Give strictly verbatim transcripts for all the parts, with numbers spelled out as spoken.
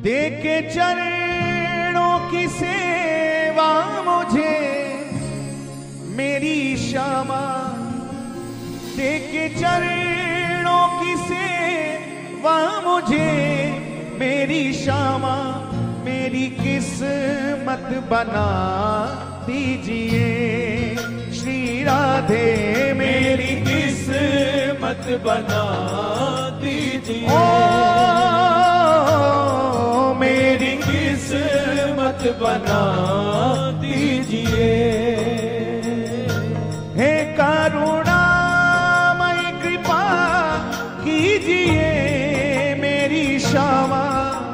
देके चरणों की सेवा मुझे मेरी श्यामा, देके चरणों की सेवा मुझे मेरी श्यामा, मेरी किस्मत बना दीजिए श्री राधे, मेरी किस्मत बना दीजिए, ओ मेरी किस्मत बना दीजिए। हे करुणामय कृपा कीजिए मेरी श्यामा,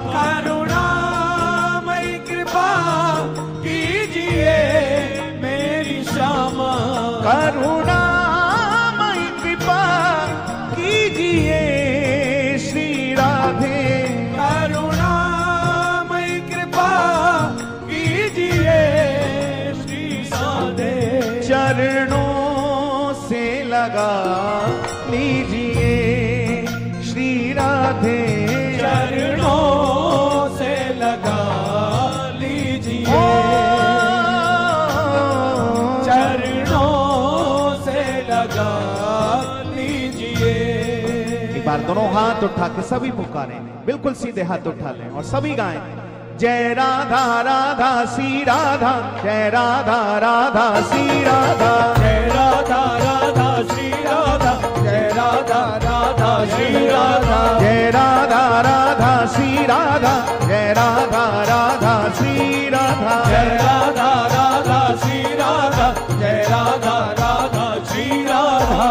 करुणामय कृपा कीजिए मेरी श्यामा, करुणामय कृपा कीजिए श्री राधे, करुणामय कृपा कीजिए श्री राधे। चरणों से लगा लीजिए श्री राधे, चरणों से लगा लीजिए, ओ चरणों से लगा लीजिए। एक बार दोनों हाथ उठा के सभी पुकारें, बिल्कुल सीधे हाथ उठा लें और सभी गाएं, जय राधा राधा सी राधा, जय राधा राधा सी राधा, जय राधा राधा श्री राधा, जय राधा राधा श्री राधा, जय राधा राधा सी राधा, जय राधा राधा सी राधा, जय राधा राधा श्री राधा, जय राधा राधा श्री राधा।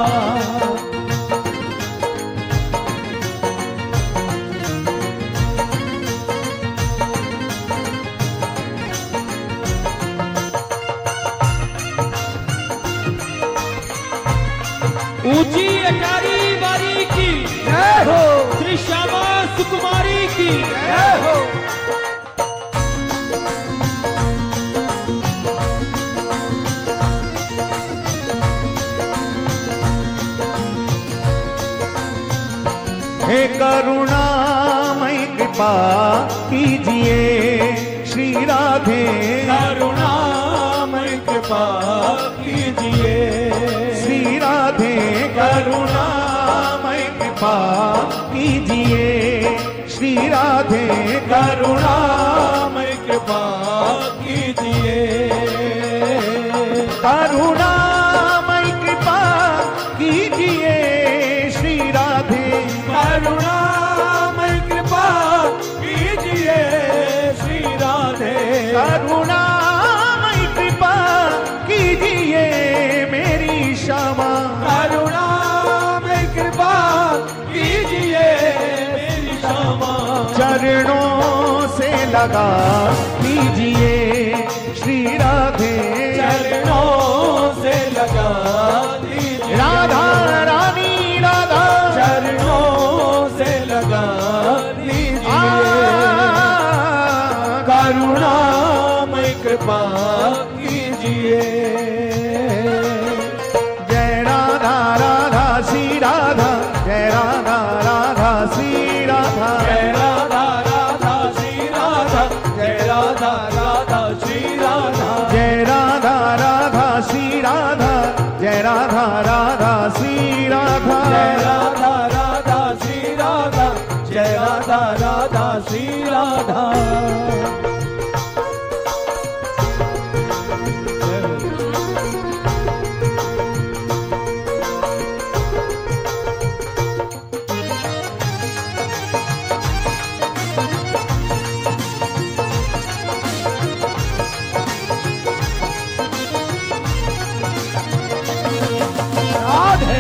ऊंची अटारी बारी की जय हो, श्री श्यामा सुकुमारी की जय हो। हे करुणामय कृपा कीजिए श्री राधे, करुणामय कृपा कीजिए श्री राधे, करुणामय कृपा कीजिए श्री राधे, करुणामय कृपा कीजिए, करुणामय कृपा कीजिए श्री राधे, करुणामय कृपा कीजिए श्री राधे, करुणामय कृपा कीजिए मेरी श्यामा, करुणामय कृपा कीजिए मेरी श्यामा, चरणों से लगा लीजिए श्री राधे, चरणों से लगा लीजिए, राधा रानी राधा, चरणों से लगा लीजिए, करुणामय कृपा कीजिए। जय राधा राधा सी राधा, जय राधा राधा सी राधा, जय राधा राधा श्री राधा, जय राधा राधा श्री राधा, जय राधा राधा सी राधा, जय राधा राधा सी राधा, जय राधा राधा श्री राधा, जय राधा राधा श्री राधा। राधे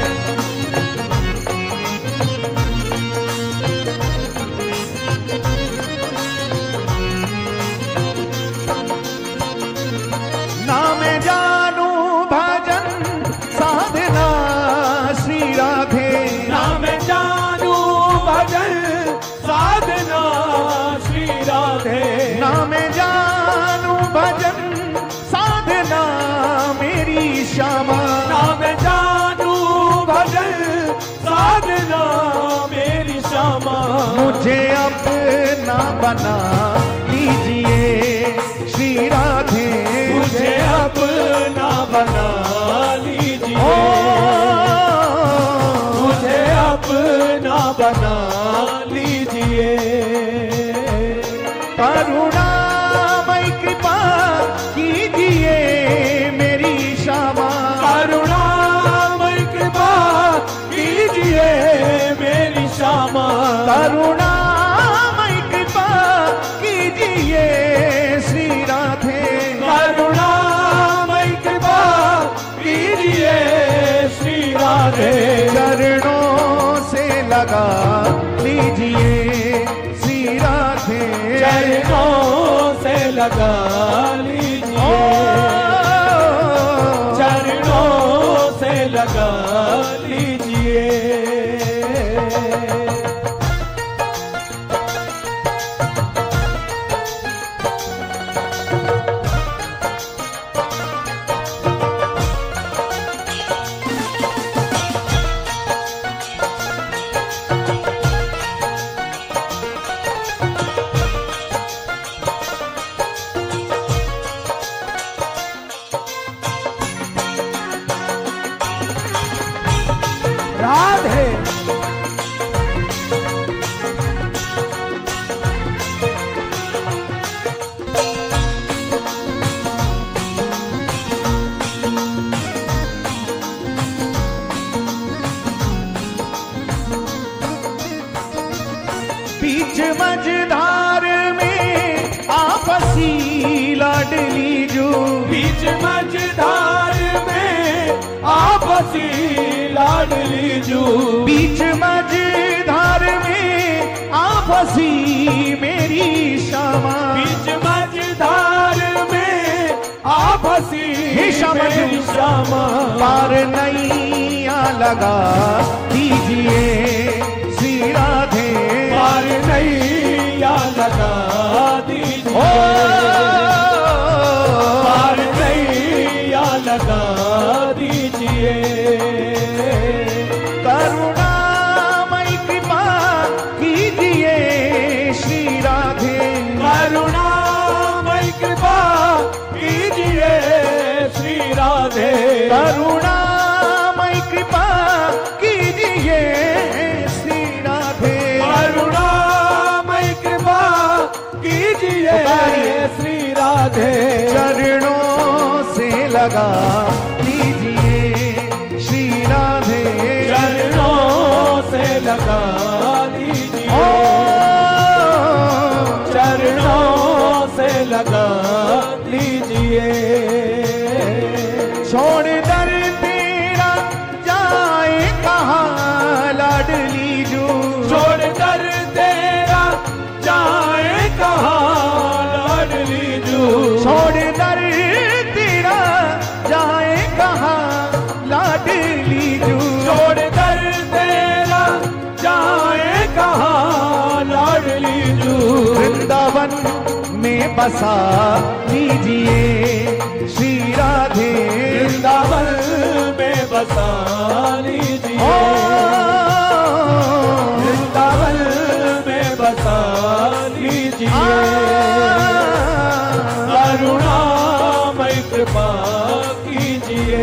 मुझे अपना बना लीजिए श्री राधे, मुझे अपना बना लीजिए, मुझे अपना बना लीजिए। करुणामय कृपा कीजिए मेरी श्यामा, करुणामय कृपा कीजिए मेरी श्यामा, करुणामय कृपा कीजिए श्री राधे, करुणामय कृपा कीजिए श्री राधे। चरणों से लगा लीजिए श्री राधे, चरणों से लगा लीजिए, चरणों से लगा लीजिए। राधे बीच मझधार में आपसी लाडली जो, बीच मझधार में आपसी लाडली जू, बीच मझधार में आपसी मेरी श्यामा, बीच मझधार में आपसी हे श्यामा मेरी श्यामा। पार नैया लगा दीजिए श्री राधे, पार नैया लगा दीजिए, पार नैया लगा दीजिए। करुणामय कृपा कीजिए श्री राधे, करुणामय कृपा कीजिए श्री राधे, करुणामय कृपा कीजिए श्री राधे, करुणामय कृपा कीजिए श्री राधे। चरणों से लगा लीजिए श्री राधे, चरणों से लगा दीजिए, ओ चरणों से लगा लीजिए। छोड़ दर तेरा जाए कहाँ लाडली जो, छोड़ कर तेरा जाए कहाँ लाडली जू, छोड़ दर तेरा जाए कहाँ लाडली जो, छोड़ कर तेरा जाए कहाँ लाडली जू, वृंदावन में बसा लीजिए श्री राधे, वृंदावन में बसा लीजिए, ओ वृंदावन में बसा लीजिए। करुणामय कृपा कीजिए।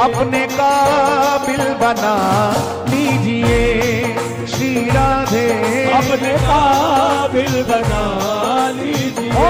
अपने काबिल बना लीजिए श्री राधे, अपने काबिल बना लीजिए, ओ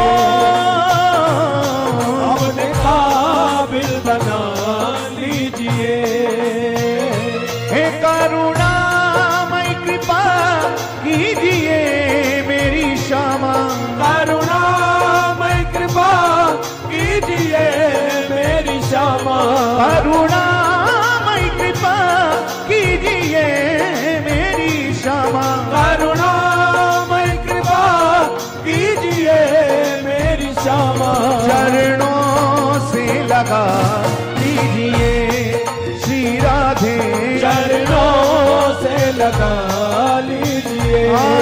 अपने काबिल बना लीजिए। हे करुणामय कृपा कीजिए मेरी श्यामा, करुणामय कृपा कीजिए मेरी श्यामा, करुणामय कृपा कीजिए मेरी श्यामा, करुणामय कृपा कीजिए मेरी श्यामा। चरणों से लगा लीजिए श्री राधे, चरणों से लगा लीजिए,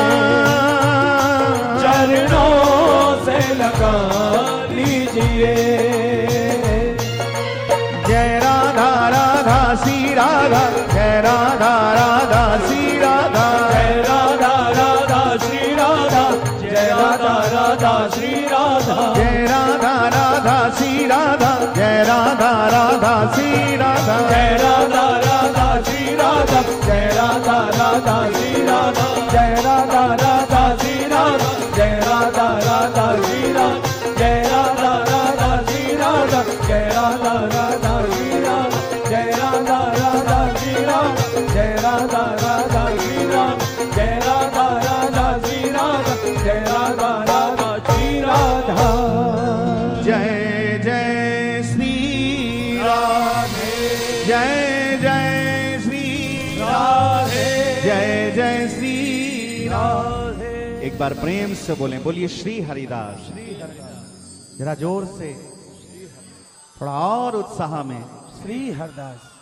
चरणों से लगा लीजिए। जय राधा राधा श्री राधा, जय राधा राधा श्री राधा, जय राधा राधा श्री राधा, जय राधा राधा श्री राधा, जय राधा राधा श्री राधा, जय राधा राधा श्री राधा, जय राधा राधा श्री राधा, जय राधा राधा श्री राधा, जय राधा राधा श्री राधा, जय राधा राधा श्री राधा, जय राधा राधा श्री राधा, जय राधा राधा श्री राधा, जय राधा राधा श्री राधा, जय राधा राधा श्री राधा, जय राधा राधा श्री राधा, जय राधा राधा श्री राधा। जय जय श्री राधे, जय जय श्री राधे, जय जय श्री राधे। एक बार प्रेम से बोलें, बोलिए श्री हरिदास, जरा जोर से, थोड़ा और उत्साह में। श्री हरदास।